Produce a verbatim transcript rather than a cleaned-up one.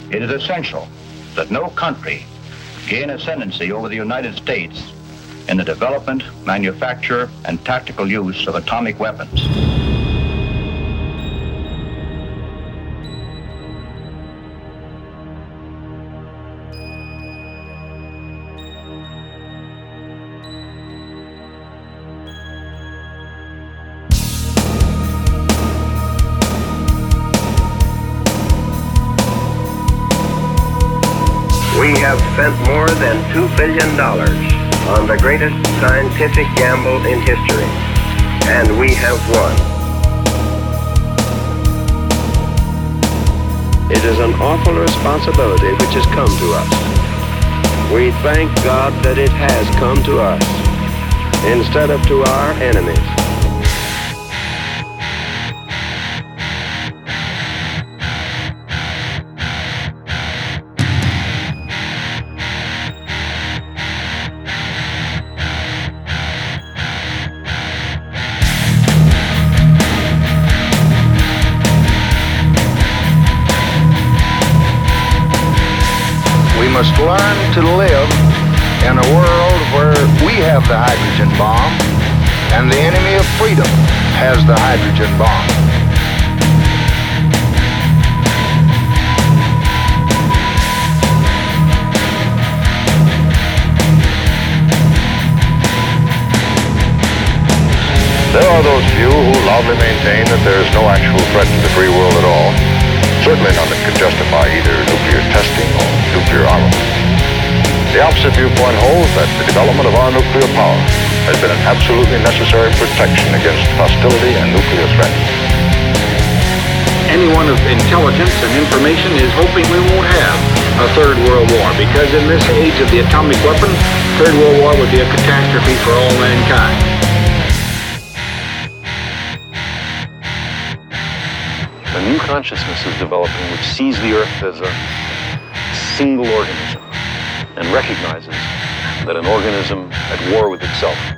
It is essential that no country gain ascendancy over the United States in the development, manufacture, and tactical use of atomic weapons. We have spent more than two billion dollars on the greatest scientific gamble in history, and we have won. It is an awful responsibility which has come to us. We thank God that it has come to us instead of to our enemies. We must learn to live in a world where we have the hydrogen bomb and the enemy of freedom has the hydrogen bomb. There are those few who loudly maintain that there is no actual threat to the free world at all. Certainly none that could justify either nuclear testing or nuclear armament. The opposite viewpoint holds that the development of our nuclear power has been an absolutely necessary protection against hostility and nuclear threat. Anyone of intelligence and information is hoping we won't have a third world war, because in this age of the atomic weapon, third world war would be a catastrophe for all mankind. A new consciousness is developing which sees the Earth as a single organism and recognizes that an organism at war with itself